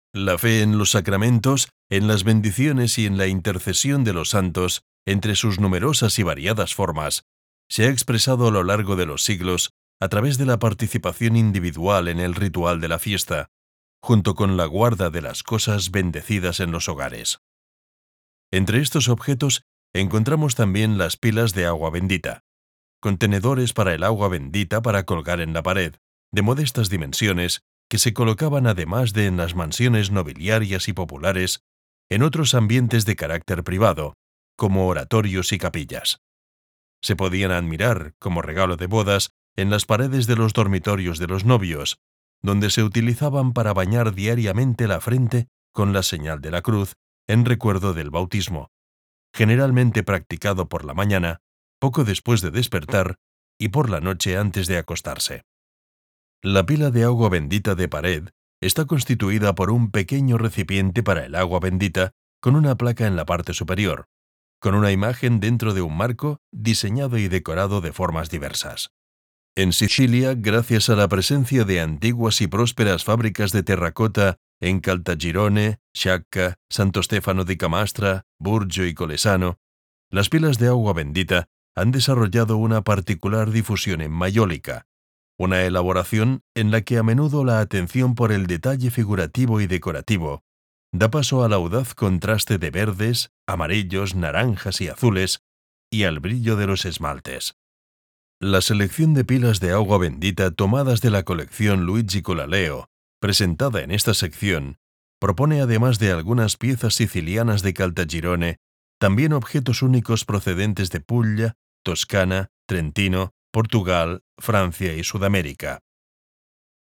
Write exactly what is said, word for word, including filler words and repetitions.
La fe en los sacramentos, en las bendiciones y en la intercesión de los santos, entre sus numerosas y variadas formas, se ha expresado a lo largo de los siglos a través de la participación individual en el ritual de la fiesta, junto con la guarda de las cosas bendecidas en los hogares. Entre estos objetos encontramos también las pilas de agua bendita, contenedores para el agua bendita para colgar en la pared, de modestas dimensiones, que se colocaban además de en las mansiones nobiliarias y populares, en otros ambientes de carácter privado, como oratorios y capillas. Se podían admirar, como regalo de bodas, en las paredes de los dormitorios de los novios, donde se utilizaban para bañar diariamente la frente con la señal de la cruz, en recuerdo del bautismo, generalmente practicado por la mañana, poco después de despertar, y por la noche antes de acostarse. La pila de agua bendita de pared está constituida por un pequeño recipiente para el agua bendita con una placa en la parte superior, con una imagen dentro de un marco diseñado y decorado de formas diversas. En Sicilia, gracias a la presencia de antiguas y prósperas fábricas de terracota en Caltagirone, Sciacca, Santo Stefano di Camastra, Burgio y Colesano, las pilas de agua bendita han desarrollado una particular difusión en Maiolica, una elaboración en la que a menudo la atención por el detalle figurativo y decorativo da paso al audaz contraste de verdes, amarillos, naranjas y azules, y al brillo de los esmaltes. La selección de pilas de agua bendita tomadas de la colección Luigi Colaleo, presentada en esta sección, propone además de algunas piezas sicilianas de Caltagirone, también objetos únicos procedentes de Puglia, Toscana, Trentino, Portugal, Francia y Sudamérica.